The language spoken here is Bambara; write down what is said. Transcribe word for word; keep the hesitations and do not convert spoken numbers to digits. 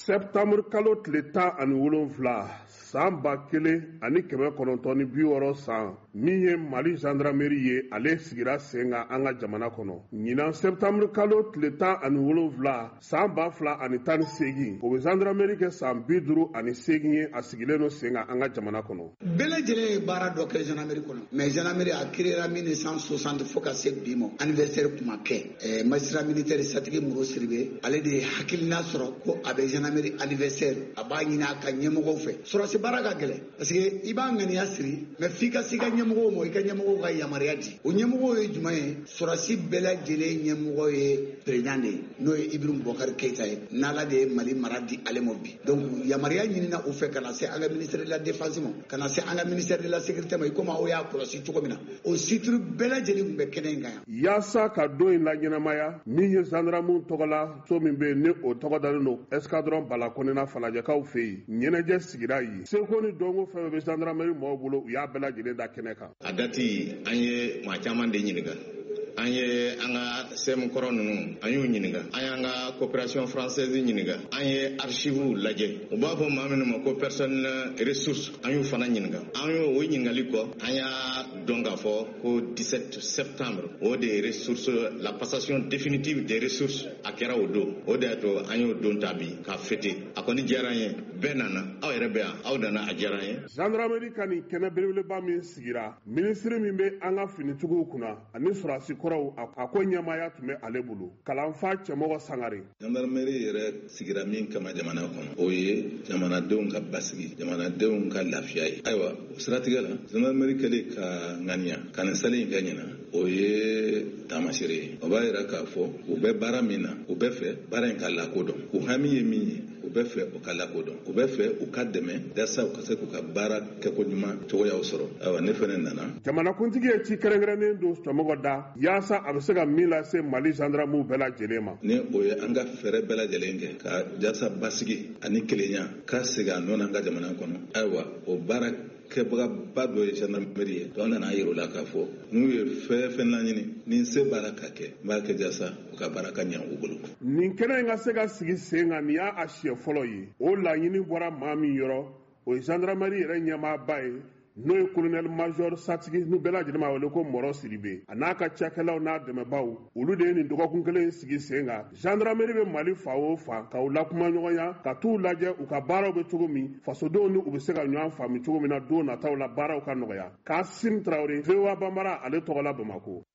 Septembre kalo tile tan ani wolonfila san ba kelen ani kɛmɛ kɔnɔntɔn ni bi wɔɔrɔ san min ye Mali gendarmerie ye ale sigira sen kan an ka jamana kɔnɔ. Ɲinan septembre kalo tile tan ani wolonfila san ba fila ani tan ni seegin o bɛ gendarmerie kɛ san bi duuru ani seegin ye a sigilen don sen kan an ka jamana kɔnɔ. Bɛɛ lajɛlen ye baara dɔ kɛ gendarmerie kɔnɔ mais gendarmerie a créera mille neuf cent soixante fo ka se bi ma anniversaire kuma kɛ ɛɛ magistrat militaire Satigi Moro Sidibe ale de ye hakilina sɔrɔ ko a bɛ gendarmerie anniversaire a b'a ɲini a ka ɲɛmɔgɔw fɛ. Sɔrɔsi baara ka gɛlɛn parce que i b'a ŋaniya siri mais f'i ka se i ka ɲɛmɔgɔw ma i ka ɲɛmɔgɔw ka yamaruya di. O ɲɛmɔgɔw ye jumɛn ye? Sɔrɔsi bɛɛ lajɛlen ɲɛmɔgɔ ye président de ye n'o ye Ibrahim Boubacar Keita ye n'Ala de ye Mali mara di ale ma bi. Donc yamaruya ɲinina u fɛ ka na se an ka ministère de la défense ma ka na se an ka ministère de la sécurité ma i komi aw y'a kɔlɔsi cogo min na o sitiri bɛɛ lajɛlen tun bɛ kɛnɛ in kan yan. Yaasa ka don in laɲɛnamaya min ye gendarmew tɔgɔ la so min bɛ yen ni o tɔgɔ dalen don escadron Balakonena Falajɛkaw fɛ yen ɲɛnajɛ sigira yen. Seko ni dɔnko fɛn bɛ gendarmerie mɔgɔw bolo u y'a bɛɛ lajɛlen da kɛnɛ kan. A dati an ye maa caman de ɲininka. An ye an ka sɛmu kɔrɔ ninnu an y'u ɲininka an y'an ka coopération française ɲininka an ye archives lajɛ u b'a fɔ maa minnu ma ko personnel ressources an y'u fana ɲininka an y'o o ɲininkali kɔ an y'a dɔn k'a fɔ ko dix-sept septembre o de ye ressources la passation définitive des ressources a kɛra o don o de y'a to an y'o don ta bi k'a fêter a kɔni diyara an ye bɛɛ nana aw yɛrɛ bɛ yan aw nana a diyara an ye. Gendarmerie ka nin kɛnɛ belebeleba min sigira ministre min bɛ an ka finitigiw kunna ani sɔrɔsi kɔrɔw a ko ɲɛmaaya tun bɛ ale bolo kalanfa cɛmɔgɔ Sangare. Gendarmerie yɛrɛ sigira min kama jamana kɔnɔ o ye jamanadenw ka basigi jamanadenw ka lafiya ye. Ayiwa o siratigɛ la gendarmerie kɛlen ka ŋaniya ka nin seli in kɛ ɲina o ye taamasere ye o b'a yira k'a fɔ u bɛ baara min na u bɛ fɛ baara in ka lakodɔn u hami ye min ye u bɛ fɛ u ka lakodɔn u bɛ fɛ u ka dɛmɛ yasa u ka se k'u ka baara kɛko ɲuman cogoyaw sɔrɔ. Ayiwa ne fana nana. Jamanakuntigi ye ci kɛrɛnkɛrɛnnen don cɛmɔgɔ da yaasa a bɛ se ka min lase Mali gendarmew bɛɛ lajɛlen ma. Ni o ye an ka fɛɛrɛ bɛɛ lajɛlen kɛ ka yasa basigi ani kelenya ka segin a nɔ na an ka jamana kɔnɔ. Ayiwa o baara kɛbagaba dɔ ye gendarmerie ye donc an nana yir'u la k'a fɔ n'u ye fɛn fɛn laɲini ni se baara ka kɛ n b'a kɛ jasa u ka baara ka ɲɛ u bolo. Nin kɛnɛ in ka se ka sigi sen kan nin y'a siɲɛ fɔlɔ ye o laɲini bɔra maa min yɔrɔ o ye gendarmerie yɛrɛ ɲɛmaaba ye n'o ye colonel major Satigi n'u bɛɛ lajɛlen b'a wele ko Mɔrɔ Sidibe a n'a ka cakɛlaw n'a dɛmɛbaw olu de ye nin dɔgɔkun kelen sigi sen kan. Gendarmerie bɛ Mali fa o fa k'u lakuma ɲɔgɔnya ka t'u lajɛ u ka baaraw bɛ cogo min fasodenw ni u bɛ se ka ɲɔgɔn faamu cogo min na don nataw la baaraw ka nɔgɔya. Kasim Traoré V O A Banbara ale tɔgɔ la Bamakɔ.